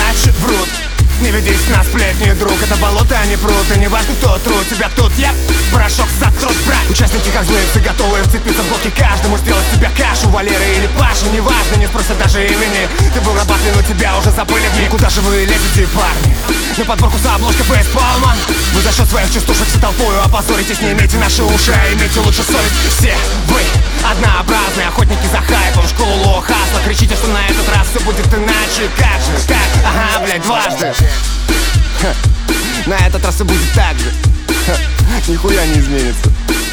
дальше врут. Не ведись на сплетни, друг, это болото, а не пруд. И не важно, кто труд, тебя тут я порошок затрут, брат. Участники как злые, готовые вцепиться в блоки каждому, сделать тебя кашу, Валеры или Пашу. Неважно, не спросят даже имени. Ты был на батле, но тебя уже забыли в ней. Куда же вы лезете, парни? На подборку с обложкой фейспалма. Вы за счет своих частушек с толпою опозоритесь. Не имейте наши уши, а имейте лучше совесть. Все вы однообразные охотники за хайпом, школу хасла. Кричите, что на этот раз все будет иначе. Как же, как? Ага, блядь, дважды. На этот раз все будет так же. Нихуя не изменится.